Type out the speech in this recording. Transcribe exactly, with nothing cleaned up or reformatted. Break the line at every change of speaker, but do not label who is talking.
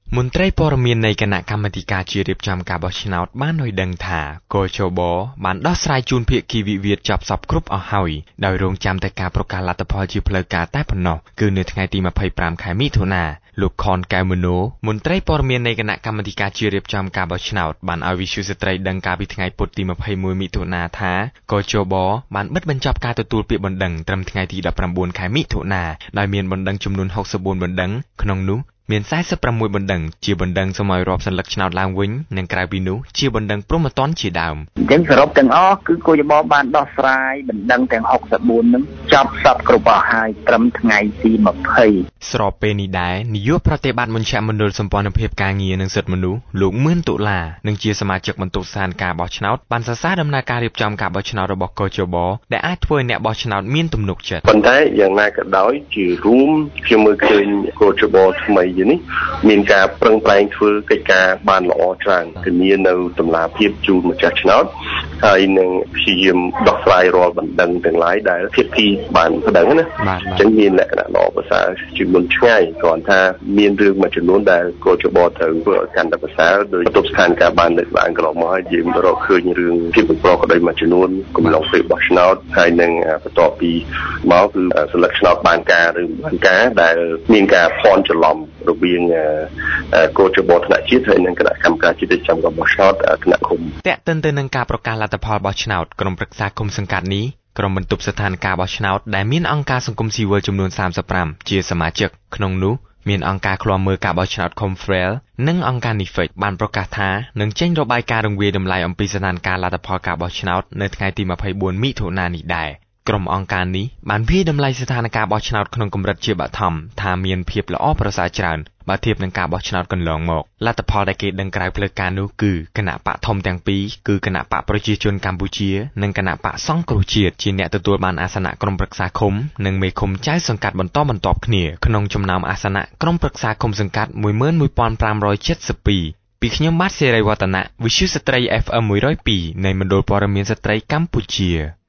មន្ត្រីព័ត៌មាននៃគណៈកម្មាធិការជារៀបចំការបោះឆ្នោតបានឲ្យដឹងថាកោជបបានដោះស្រាយជូនភាគីវិវាទចប់សពគ្រប់អស់ហើយដោយរងចាំតែការប្រកាសលទ្ធផលជាផ្លូវការតែប៉ុណ្ណោះគឺនៅថ្ងៃទីម្ភៃប្រាំខែមិថុនាលោកខនកែវមនោមន្ត្រីព័ត៌មាននៃគណៈកម្មាធិការជារៀបចំការបោះឆ្នោតបានឲ្យវិទ្យុស្ត្រីដឹងកាលពីថ្ងៃពុធទីម្ភៃមួយមិថុនាថាកោជបបានបិទបញ្ចប់ការទទួលពាក្យបណ្ដឹងត្រឹមថ្ងៃទីដប់ប្រាំបួនខែមិថុនាដោយមានបណ្ដឹងចំនួនហុកសិបបួនបណ្ដឹងក្នុងនោះមានសែសិបប្រាំមួយបណ្ដឹងជាបណ្ដឹងសូមឲ្យរាប់សន្លឹកឆ្នោតឡើងវិញនិងក្រៅពីនោះជាបណ្ដឹងព្រហ្មទណ្ឌជាដើម
អញ្ចឹងសរុបទាំងអស់គឺកោជបបានដោះស្រាយបណ្ដឹងទាំងហុកសិបបួននឹងចប់សពគ្រប់អស់ហើយត្រឹមថ្ងៃទីម្ភៃ
ស្របពេលនេះដែរនាយកប្រតិបត្តិមជ្ឈមណ្ឌលសម្ព័ន្ធភាពការងារនិងសិទ្ធិមនុស្សលោកមឿនតុលានិងជាសមាជិកបន្ទុកស្ថានការបោះឆ្នោតបានសរសើរដំណើរការរៀបចំការបោះឆ្នោតរបស់កោជបដែលអាចធ្វើឲ្យអ្នកបោះឆ្នោតមានទំនុកចិត្ត
ប៉ុន្តែយ៉ាងណាក៏ដោយជារួមខ្ញុំមើលឃើញកោជបថ្មីនេះមានការប្រឹងប្រែងធ្វើកិច្ចការបានល្អច្រើនគឺមាននៅតម្លាភាពជូនម្ចាស់ឆ្នោតហើយនឹងព្យាយាមដោះស្រាយរាល់បណ្ដឹងទាំងឡាយដែលភាគីបានបណ្ដឹងណាអញ្ចឹងមានលក្ខណៈល្អប្រសើរជាមុនឆ្ងាយគ្រាន់ថាមានរឿងមួយចំនួនដែលកោជបត្រូវធ្វើឲ្យកាន់តែប្រសើរដោយបន្ទប់ស្ថានភាពបានលើកឡើងកន្លងមកហើយយើងរកឃើញរឿងភាពប្រក្រតីមួយចំនួនកំឡុងពេលបោះឆ្នោតហើយនឹងបន្ទាប់ពីមកគឺសិលឹកឆ្នោតបានការឬបានការដែលមានការភ័ន្តច្រឡំរវាងកោជបថ្នាក់ជាតិហើយនិងគណៈកម្មការជាតិចាំការបោះឆ្នោតគណៈឃុំ
តាក់ទិនទៅនឹងការប្រកាសលទ្ធផលបោះឆ្នោតក្រុមប្រឹក្សាឃុំសង្កាត់នេះក្រុមបន្ទប់ស្ថានការបោះឆ្នោតដែលមានអង្គការសង្គមស៊ីវិលចំនួនសាមសិបប្រាំជាសមាជិកក្នុងនោះមានអង្គការឃ្លាំមើលការបោះឆ្នោត Confrel និងអង្គការ Nifex បានប្រកាសថានឹងចេញរបាយការណ៍រង្វាយតម្លៃអំពីស្ថានភាពលទ្ធផលការបោះឆ្នោតនៅថ្ងៃទីម្ភៃបួនមិថុនានេះដែរក្រុមអង្គការនេះបានវាយតម្លៃស្ថានភាពបោះឆ្នោតក្នុងកម្រិតជាបឋមថាមានភាពល្អប្រសើរច្រើនបើធៀបនឹងការបោះឆ្នោតកន្លងមកលទ្ធផលដែលគេដឹងក្រៅផ្លូវការនោះគឺគណៈបកធំទាំងពីរគឺគណៈបកប្រជាជនកម្ពុជានិងគណៈបកសង្គ្រោះជាតិជាអ្នកទទួលបានអាសនៈក្រុមប្រឹក្សាឃុំនិងមេឃុំចៅសង្កាត់បន្តបន្ទាប់គ្នាក្នុងចំណោមអាសនៈក្រុមប្រឹក្សាឃុំសង្កាត់ មួយម៉ឺនមួយពាន់ប្រាំរយចិតសិបពីរ ពីខ្ញុំបាទសេរីវឌ្ឍនៈវិទ្យុស្ត្រី អេហ្វ អឹម មួយរយពីរ នៃមណ្ឌលព័ត៌មានស្ត្រីកម្ពុជា